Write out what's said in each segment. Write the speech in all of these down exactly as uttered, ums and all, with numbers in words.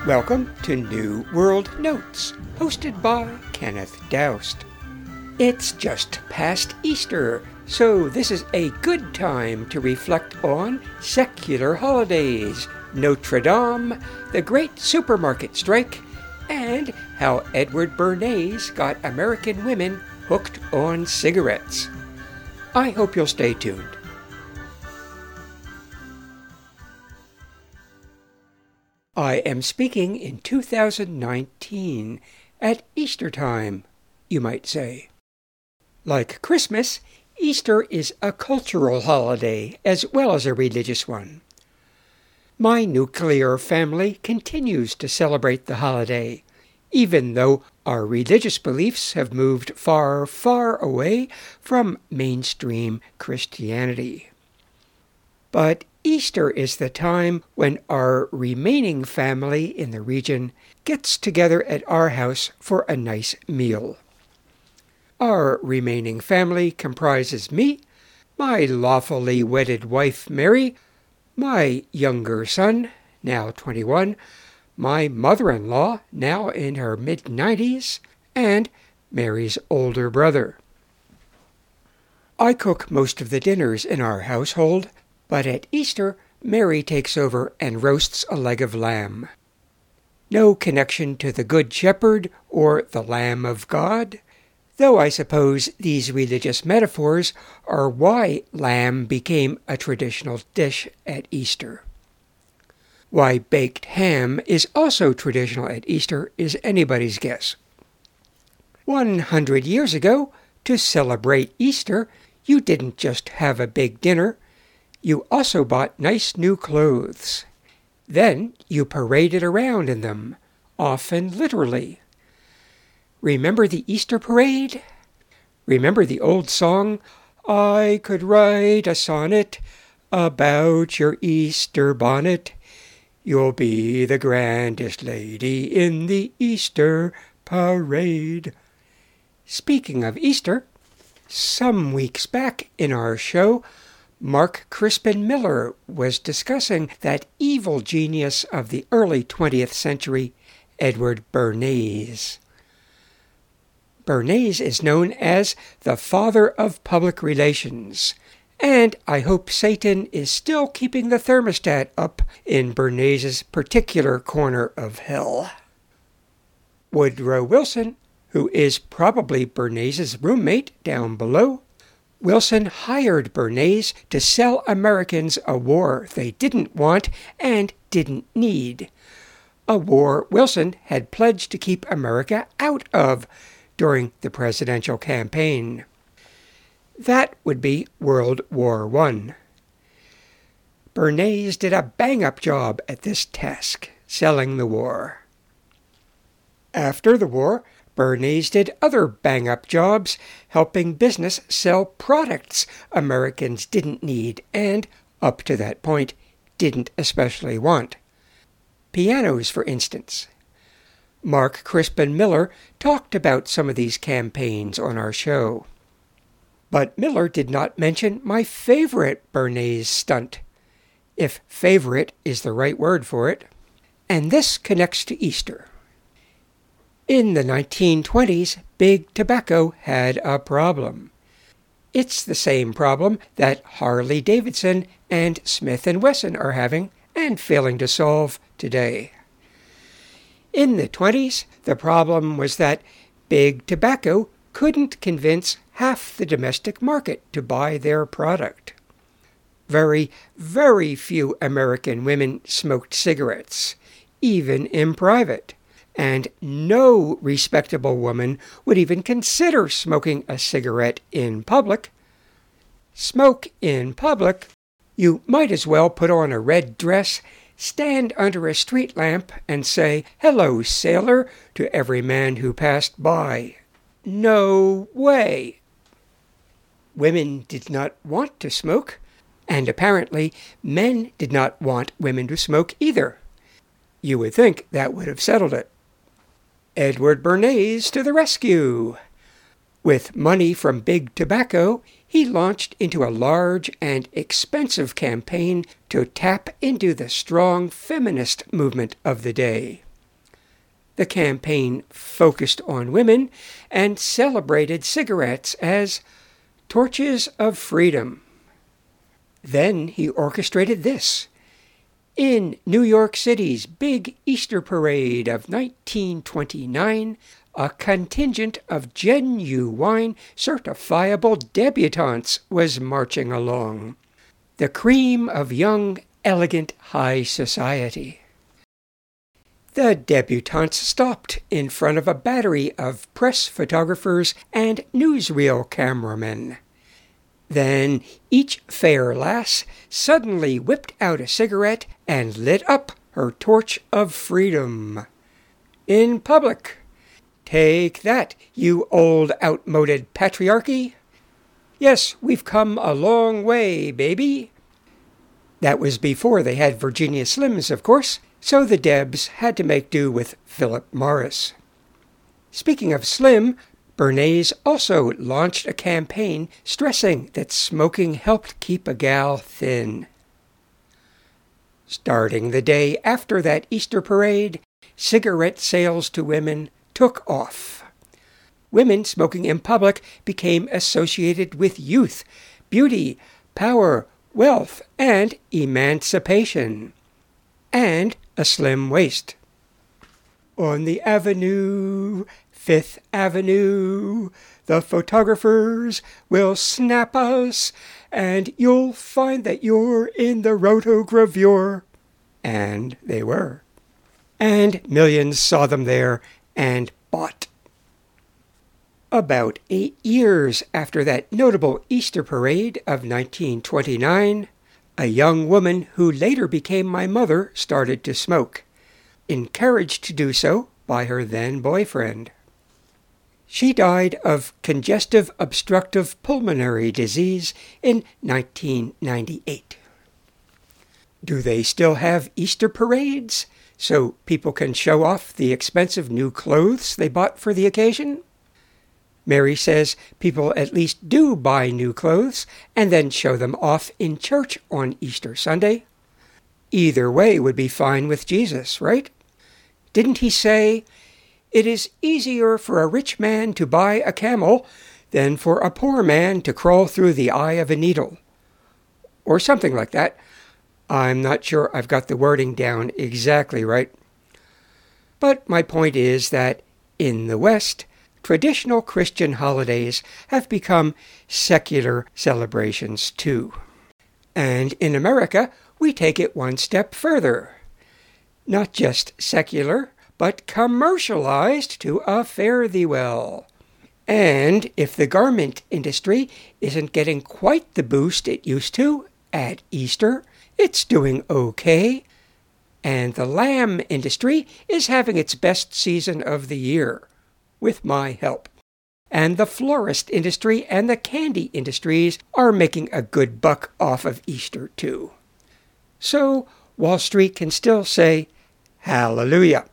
Welcome to New World Notes, hosted by Kenneth Doust. It's just past Easter, so this is a good time to reflect on secular holidays, Notre Dame, the Great Supermarket Strike, and how Edward Bernays got American women hooked on cigarettes. I hope you'll stay tuned. I am speaking in two thousand nineteen, at Easter time, you might say. Like Christmas, Easter is a cultural holiday as well as a religious one. My nuclear family continues to celebrate the holiday, even though our religious beliefs have moved far, far away from mainstream Christianity. But Easter is the time when our remaining family in the region gets together at our house for a nice meal. Our remaining family comprises me, my lawfully wedded wife Mary, my younger son, now twenty-one, my mother-in-law, now in her mid-nineties, and Mary's older brother. I cook most of the dinners in our household, but at Easter, Mary takes over and roasts a leg of lamb. No connection to the Good Shepherd or the Lamb of God, though I suppose these religious metaphors are why lamb became a traditional dish at Easter. Why baked ham is also traditional at Easter is anybody's guess. One hundred years ago, to celebrate Easter, you didn't just have a big dinner. You also bought nice new clothes. Then you paraded around in them, often literally. Remember the Easter parade? Remember the old song, I could write a sonnet about your Easter bonnet. You'll be the grandest lady in the Easter parade. Speaking of Easter, some weeks back in our show, Mark Crispin Miller was discussing that evil genius of the early twentieth century, Edward Bernays. Bernays is known as the father of public relations, and I hope Satan is still keeping the thermostat up in Bernays' particular corner of hell. Woodrow Wilson, who is probably Bernays' roommate down below, Wilson hired Bernays to sell Americans a war they didn't want and didn't need, a war Wilson had pledged to keep America out of during the presidential campaign. That would be World War One. Bernays did a bang-up job at this task, selling the war. After the war, Bernays did other bang-up jobs, helping business sell products Americans didn't need and, up to that point, didn't especially want. Pianos, for instance. Mark Crispin Miller talked about some of these campaigns on our show. But Miller did not mention my favorite Bernays stunt, if favorite is the right word for it, and this connects to Easter. In the nineteen twenties, Big Tobacco had a problem. It's the same problem that Harley-Davidson and Smith and Wesson are having and failing to solve today. In the twenties, the problem was that Big Tobacco couldn't convince half the domestic market to buy their product. Very, very few American women smoked cigarettes, even in private. And no respectable woman would even consider smoking a cigarette in public. Smoke in public? You might as well put on a red dress, stand under a street lamp, and say, "Hello, sailor," to every man who passed by. No way. Women did not want to smoke, and apparently men did not want women to smoke either. You would think that would have settled it. Edward Bernays to the rescue. With money from Big Tobacco, he launched into a large and expensive campaign to tap into the strong feminist movement of the day. The campaign focused on women and celebrated cigarettes as torches of freedom. Then he orchestrated this. In New York City's big Easter parade of nineteen twenty-nine, a contingent of genuine, certifiable debutantes was marching along. The cream of young, elegant high society. The debutantes stopped in front of a battery of press photographers and newsreel cameramen. Then each fair lass suddenly whipped out a cigarette and lit up her torch of freedom. In public. Take that, you old outmoded patriarchy. Yes, we've come a long way, baby. That was before they had Virginia Slims, of course, so the Debs had to make do with Philip Morris. Speaking of Slim, Bernays also launched a campaign stressing that smoking helped keep a gal thin. Starting the day after that Easter parade, cigarette sales to women took off. Women smoking in public became associated with youth, beauty, power, wealth, and emancipation. And a slim waist. On the avenue, Fifth Avenue, the photographers will snap us, and you'll find that you're in the rotogravure. And they were. And millions saw them there and bought. About eight years after that notable Easter parade of nineteen twenty-nine, a young woman who later became my mother started to smoke, encouraged to do so by her then-boyfriend. She died of congestive obstructive pulmonary disease in nineteen ninety-eight. Do they still have Easter parades so people can show off the expensive new clothes they bought for the occasion? Mary says people at least do buy new clothes and then show them off in church on Easter Sunday. Either way would be fine with Jesus, right? Didn't he say, "It is easier for a rich man to buy a camel than for a poor man to crawl through the eye of a needle"? Or something like that. I'm not sure I've got the wording down exactly right. But my point is that in the West, traditional Christian holidays have become secular celebrations too. And in America, we take it one step further. Not just secular, but commercialized to a fare-thee-well. And if the garment industry isn't getting quite the boost it used to at Easter, it's doing okay. And the lamb industry is having its best season of the year, with my help. And the florist industry and the candy industries are making a good buck off of Easter too. So Wall Street can still say, hallelujah.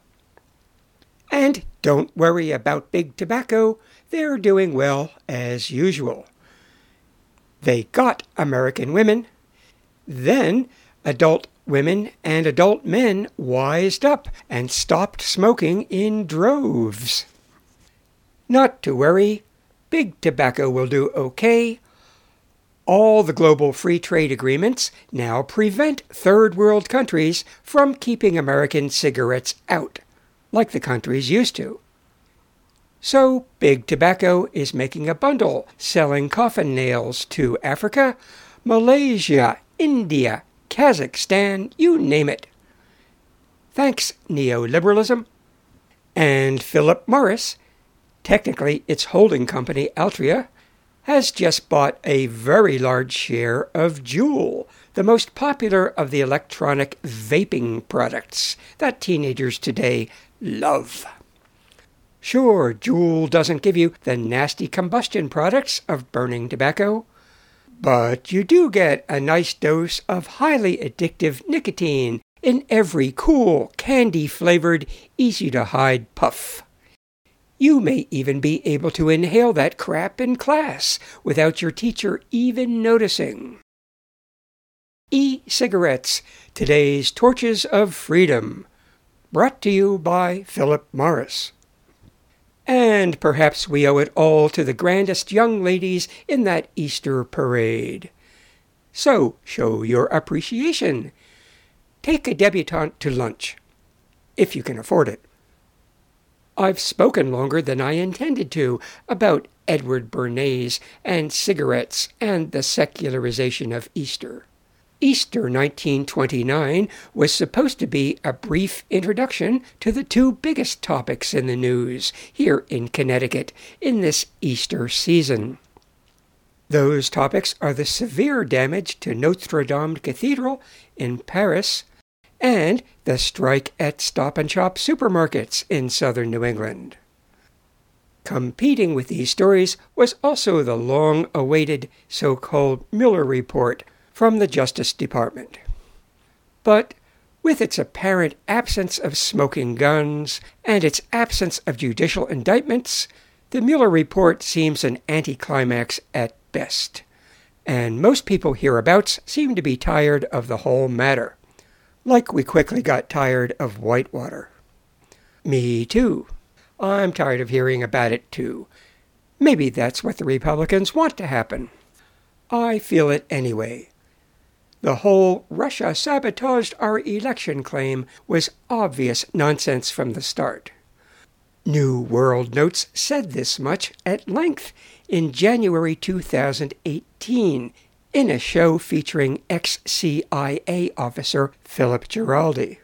And don't worry about big tobacco, they're doing well as usual. They got American women. Then adult women and adult men wised up and stopped smoking in droves. Not to worry, big tobacco will do okay. All the global free trade agreements now prevent third world countries from keeping American cigarettes out, like the countries used to. So big tobacco is making a bundle, selling coffin nails to Africa, Malaysia, India, Kazakhstan, you name it. Thanks, neoliberalism. And Philip Morris, technically its holding company Altria, has just bought a very large share of Juul, the most popular of the electronic vaping products that teenagers today love. Sure, Juul doesn't give you the nasty combustion products of burning tobacco, but you do get a nice dose of highly addictive nicotine in every cool, candy-flavored, easy-to-hide puff. You may even be able to inhale that crap in class without your teacher even noticing. E-cigarettes, today's torches of freedom. brought to you by Philip Morris. And perhaps we owe it all to the grandest young ladies in that Easter parade. So, show your appreciation. Take a debutante to lunch, if you can afford it. I've spoken longer than I intended to about Edward Bernays and cigarettes and the secularization of Easter. Easter nineteen twenty-nine was supposed to be a brief introduction to the two biggest topics in the news here in Connecticut in this Easter season. Those topics are the severe damage to Notre Dame Cathedral in Paris and the strike at Stop and Shop supermarkets in southern New England. Competing with these stories was also the long-awaited so-called Mueller report from the Justice Department. But with its apparent absence of smoking guns and its absence of judicial indictments, the Mueller report seems an anticlimax at best, and most people hereabouts seem to be tired of the whole matter, like we quickly got tired of Whitewater. Me too. I'm tired of hearing about it too. Maybe that's what the Republicans want to happen. I feel it anyway. The whole Russia sabotaged our election claim was obvious nonsense from the start. New World Notes said this much at length in January two thousand eighteen in a show featuring ex-C I A officer Philip Giraldi.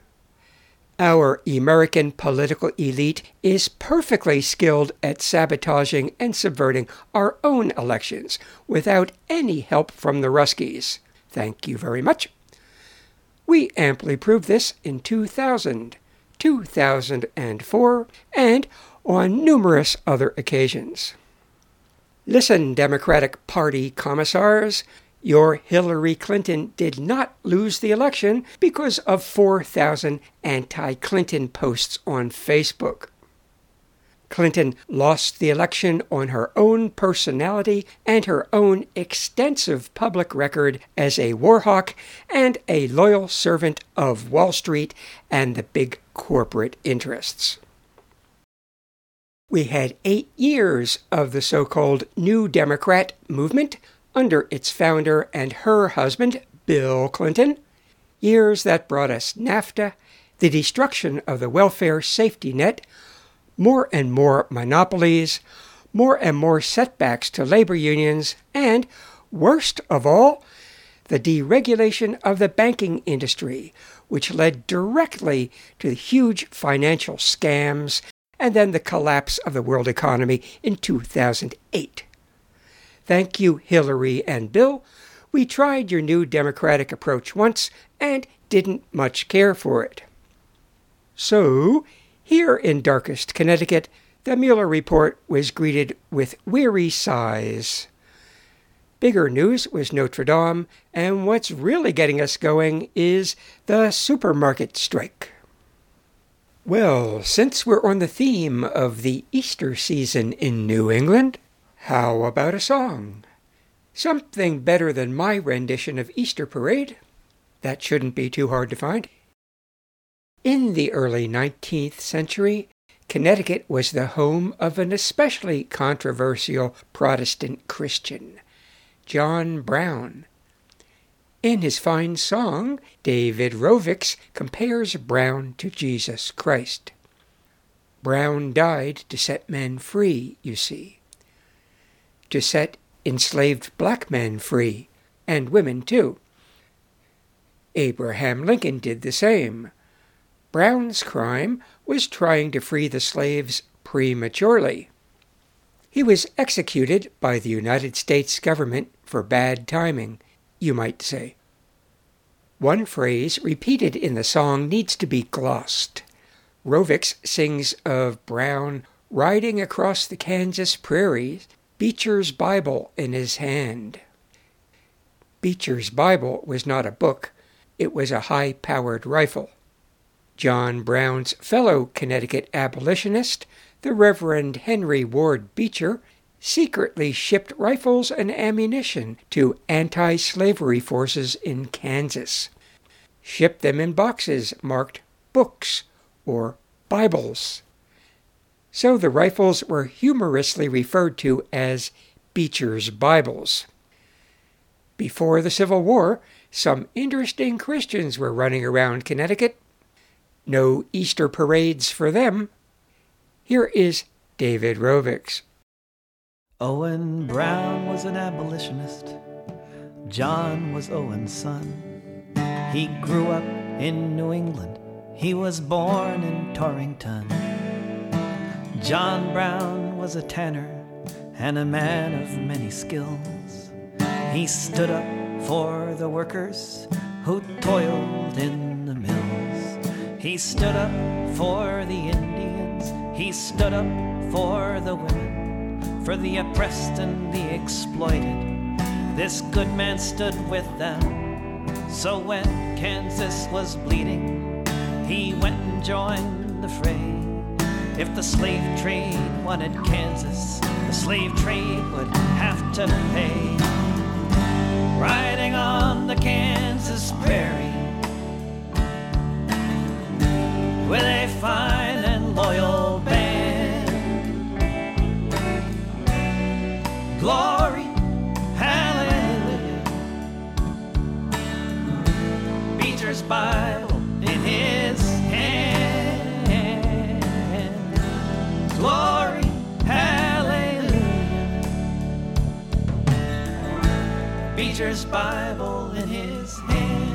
Our American political elite is perfectly skilled at sabotaging and subverting our own elections without any help from the Ruskies. Thank you very much. We amply proved this in two thousand, two thousand four, and on numerous other occasions. Listen, Democratic Party commissars, your Hillary Clinton did not lose the election because of four thousand anti-Clinton posts on Facebook. Clinton lost the election on her own personality and her own extensive public record as a war hawk and a loyal servant of Wall Street and the big corporate interests. We had eight years of the so-called New Democrat movement under its founder and her husband, Bill Clinton, years that brought us NAFTA, the destruction of the welfare safety net, more and more monopolies, more and more setbacks to labor unions, and, worst of all, the deregulation of the banking industry, which led directly to huge financial scams and then the collapse of the world economy in two thousand eight. Thank you, Hillary and Bill. We tried your new Democratic approach once and didn't much care for it. So, here in darkest Connecticut, the Mueller report was greeted with weary sighs. Bigger news was Notre Dame, and what's really getting us going is the supermarket strike. Well, since we're on the theme of the Easter season in New England, how about a song? Something better than my rendition of Easter Parade. That shouldn't be too hard to find. In the early nineteenth century, Connecticut was the home of an especially controversial Protestant Christian, John Brown. In his fine song, David Rovics compares Brown to Jesus Christ. Brown died to set men free, you see. To set enslaved black men free, and women too. Abraham Lincoln did the same. Brown's crime was trying to free the slaves prematurely. He was executed by the United States government for bad timing, you might say. One phrase repeated in the song needs to be glossed. Rovics sings of Brown riding across the Kansas prairies, Beecher's Bible in his hand. Beecher's Bible was not a book, it was a high-powered rifle. John Brown's fellow Connecticut abolitionist, the Reverend Henry Ward Beecher, secretly shipped rifles and ammunition to anti-slavery forces in Kansas. Shipped them in boxes marked books, or Bibles. So the rifles were humorously referred to as Beecher's Bibles. Before the Civil War, some interesting Christians were running around Connecticut. No Easter parades for them. Here is David Rovics. Owen Brown was an abolitionist. John was Owen's son. He grew up in New England. He was born in Torrington. John Brown was a tanner and a man of many skills. He stood up for the workers who toiled in the mills. He stood up for the Indians. He stood up for the women, for the oppressed and the exploited. This good man stood with them. So when Kansas was bleeding, he went and joined the fray. If the slave trade wanted Kansas, the slave trade would have to pay. Riding on the Kansas prairie with a fine and loyal band. Glory, hallelujah. Beecher's Bible in his hand. Glory, hallelujah. Beecher's Bible in his hand.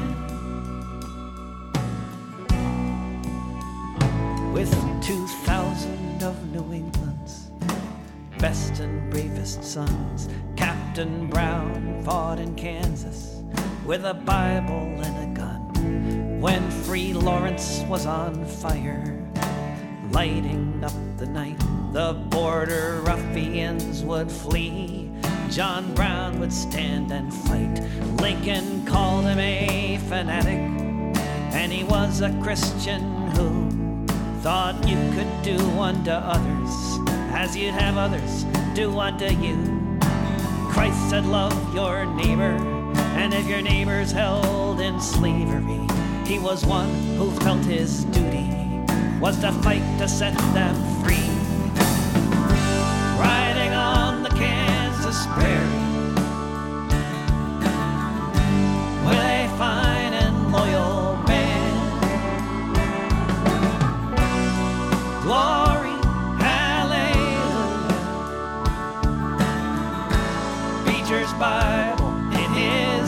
With two thousand of New England's best and bravest sons, Captain Brown fought in Kansas with a Bible and a gun. When Free Lawrence was on fire, lighting up the night, the border ruffians would flee. John Brown would stand and fight. Lincoln called him a fanatic, and he was a Christian who thought you could do unto others as you'd have others do unto you. Christ said, love your neighbor, and if your neighbor's held in slavery, he was one who felt his duty was to fight to set them free. Riding on the Kansas prairie with a fine and loyal band. Glory, hallelujah. Beecher's Bible in his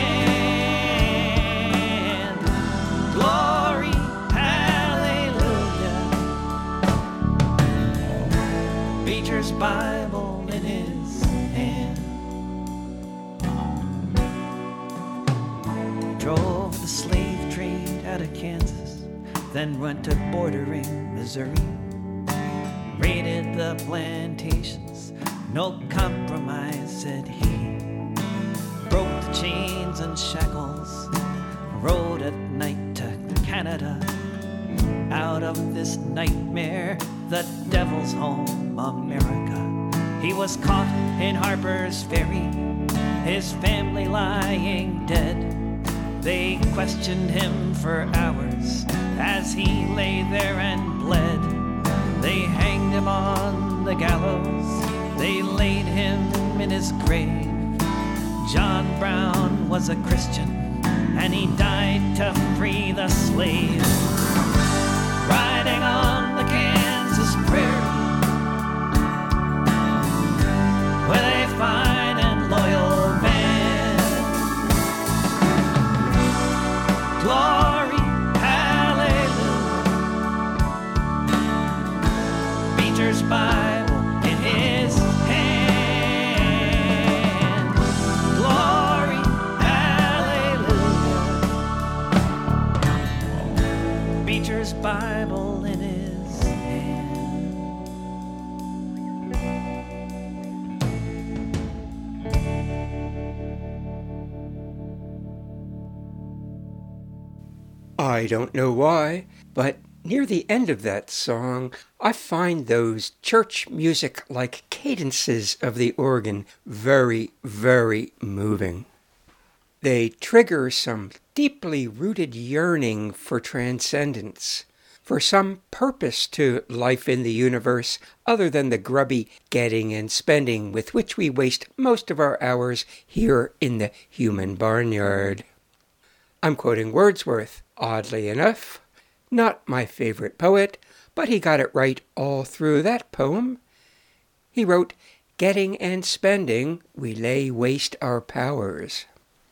hand. Glory, hallelujah. Beecher's Bible in his hand. Drove the slave trade out of Kansas, then went to bordering Missouri. Raided the plantations, no compromise, said he. Broke the chains and shackles, rode at night to Canada. Out of this nightmare, the devil's home, America. He was caught in Harper's Ferry, his family lying dead. They questioned him for hours as he lay there and bled. They hanged him on the gallows, they laid him in his grave. John Brown was a Christian, and he died to free the slaves. Riding on the Kansas prairie with a fine and loyal band. Glory, hallelujah. Beecher's Bible in his hand. Glory, hallelujah. Beecher's Bible in his hand. I don't know why, but near the end of that song, I find those church music-like cadences of the organ very, very moving. They trigger some deeply rooted yearning for transcendence, for some purpose to life in the universe other than the grubby getting and spending with which we waste most of our hours here in the human barnyard. I'm quoting Wordsworth, oddly enough. Not my favorite poet, but he got it right all through that poem. He wrote, "Getting and spending, we lay waste our powers."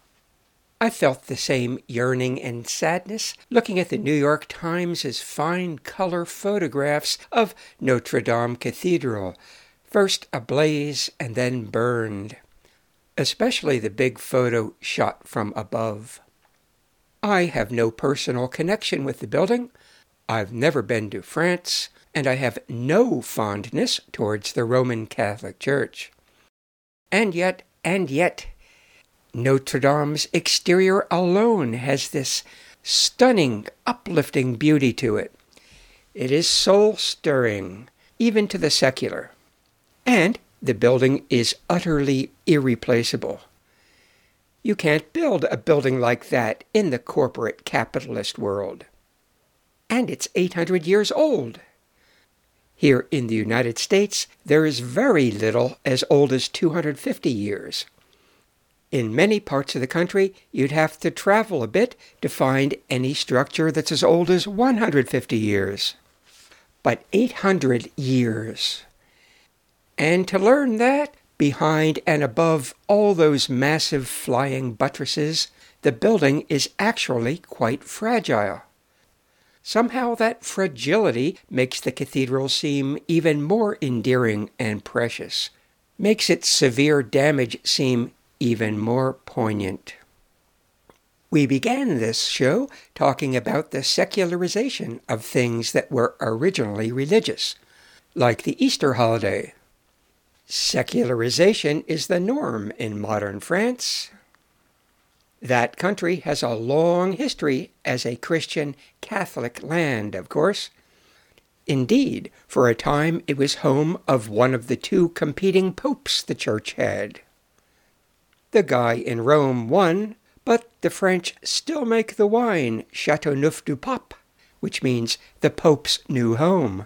I felt the same yearning and sadness looking at the New York Times' fine color photographs of Notre Dame Cathedral, first ablaze and then burned, especially the big photo shot from above. I have no personal connection with the building. I've never been to France, and I have no fondness towards the Roman Catholic Church. And yet, and yet, Notre Dame's exterior alone has this stunning, uplifting beauty to it. It is soul-stirring, even to the secular. And the building is utterly irreplaceable. You can't build a building like that in the corporate capitalist world. And it's eight hundred years old. Here in the United States, there is very little as old as two hundred fifty years. In many parts of the country, you'd have to travel a bit to find any structure that's as old as one hundred fifty years. But eight hundred years. And to learn that, behind and above all those massive flying buttresses, the building is actually quite fragile. Somehow that fragility makes the cathedral seem even more endearing and precious, makes its severe damage seem even more poignant. We began this show talking about the secularization of things that were originally religious, like the Easter holiday. Secularization is the norm in modern France. That country has a long history as a Christian Catholic land, of course. Indeed, for a time it was home of one of the two competing popes the church had. The guy in Rome won, but the French still make the wine Châteauneuf du Pape, which means the Pope's new home.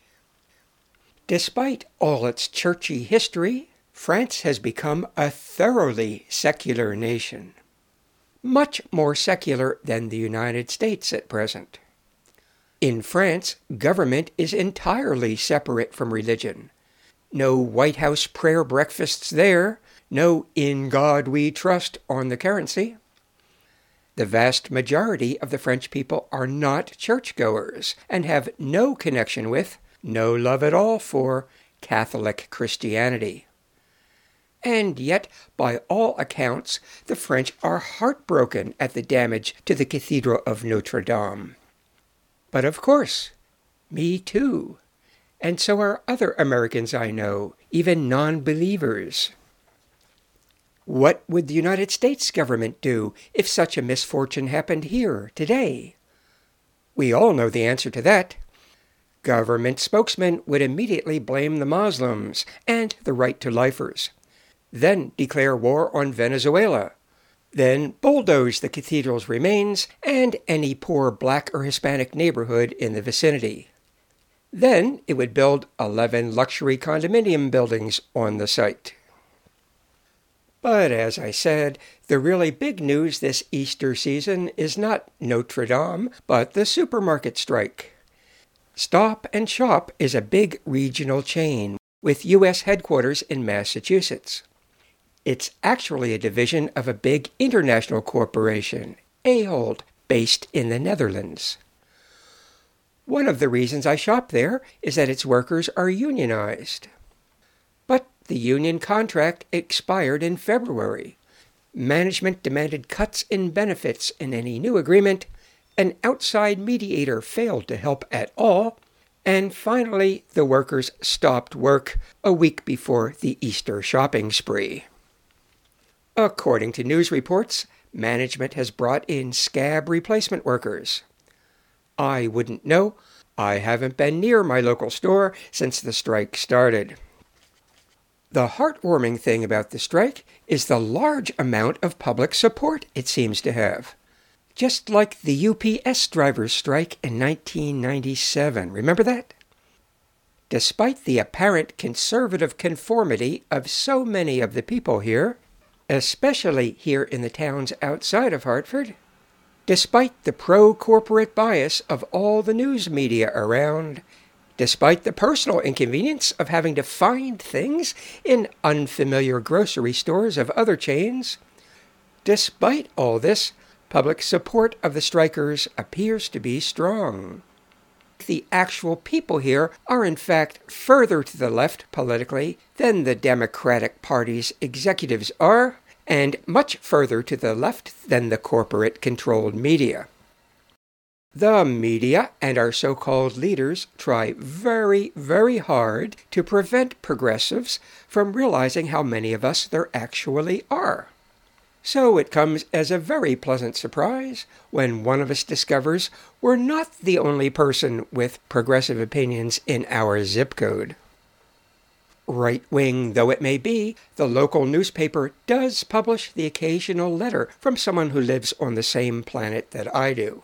Despite all its churchy history, France has become a thoroughly secular nation. Much more secular than the United States at present. In France, government is entirely separate from religion. No White House prayer breakfasts there, no "In God We Trust" on the currency. The vast majority of the French people are not churchgoers and have no connection with, no love at all for, Catholic Christianity. And yet, by all accounts, the French are heartbroken at the damage to the Cathedral of Notre Dame. But of course, me too. And so are other Americans I know, even non-believers. What would the United States government do if such a misfortune happened here, today? We all know the answer to that. Government spokesmen would immediately blame the Muslims and the right-to-lifers, then declare war on Venezuela, then bulldoze the cathedral's remains and any poor black or Hispanic neighborhood in the vicinity. Then it would build eleven luxury condominium buildings on the site. But as I said, the really big news this Easter season is not Notre Dame, but the supermarket strike. Stop and Shop is a big regional chain with U S headquarters in Massachusetts. It's actually a division of a big international corporation, Ahold, based in the Netherlands. One of the reasons I shop there is that its workers are unionized. But the union contract expired in February. Management demanded cuts in benefits in any new agreement. An outside mediator failed to help at all. And finally, the workers stopped work a week before the Easter shopping spree. According to news reports, management has brought in scab replacement workers. I wouldn't know. I haven't been near my local store since the strike started. The heartwarming thing about the strike is the large amount of public support it seems to have. just like the U P S drivers' strike in nineteen ninety-seven. Remember that? Despite the apparent conservative conformity of so many of the people here, especially here in the towns outside of Hartford, despite the pro-corporate bias of all the news media around, despite the personal inconvenience of having to find things in unfamiliar grocery stores of other chains, despite all this, public support of the strikers appears to be strong. The actual people here are in fact further to the left politically than the Democratic Party's executives are, and much further to the left than the corporate-controlled media. The media and our so-called leaders try very, very hard to prevent progressives from realizing how many of us there actually are. So it comes as a very pleasant surprise when one of us discovers we're not the only person with progressive opinions in our zip code. Right-wing though it may be, the local newspaper does publish the occasional letter from someone who lives on the same planet that I do.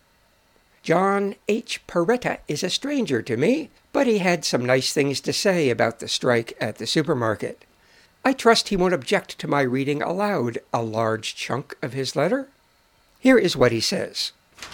John H. Peretta is a stranger to me, but he had some nice things to say about the strike at the supermarket. I trust he won't object to my reading aloud a large chunk of his letter. Here is what he says.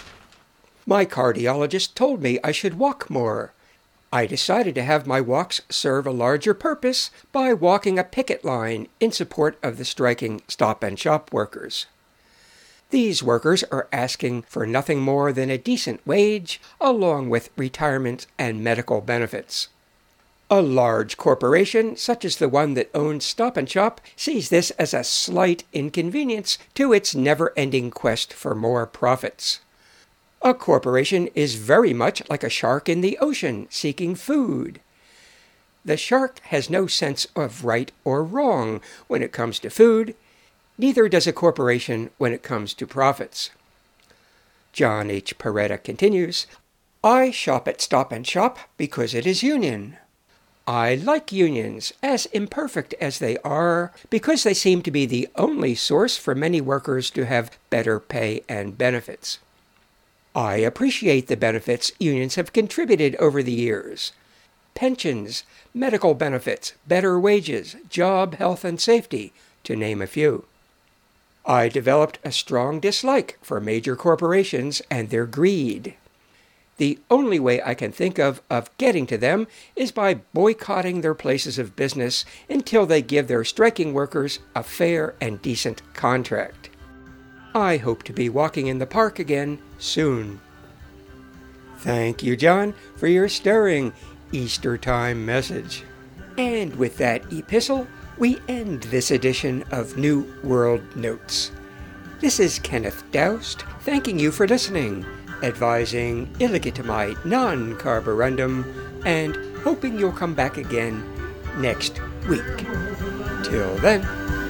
My cardiologist told me I should walk more. I decided to have my walks serve a larger purpose by walking a picket line in support of the striking Stop and Shop workers. These workers are asking for nothing more than a decent wage, along with retirement and medical benefits. A large corporation, such as the one that owns Stop and Shop, sees this as a slight inconvenience to its never-ending quest for more profits. A corporation is very much like a shark in the ocean seeking food. The shark has no sense of right or wrong when it comes to food. Neither does a corporation when it comes to profits. John H. Peretta continues, I shop at Stop and Shop because it is union. I like unions, as imperfect as they are, because they seem to be the only source for many workers to have better pay and benefits. I appreciate the benefits unions have contributed over the years. Pensions, medical benefits, better wages, job health and safety, to name a few. I developed a strong dislike for major corporations and their greed. The only way I can think of of getting to them is by boycotting their places of business until they give their striking workers a fair and decent contract. I hope to be walking in the park again soon. Thank you, John, for your stirring Easter time message. And with that epistle, we end this edition of New World Notes. This is Kenneth Doust, thanking you for listening, advising illegitimate non-carborundum, and hoping you'll come back again next week. Till then.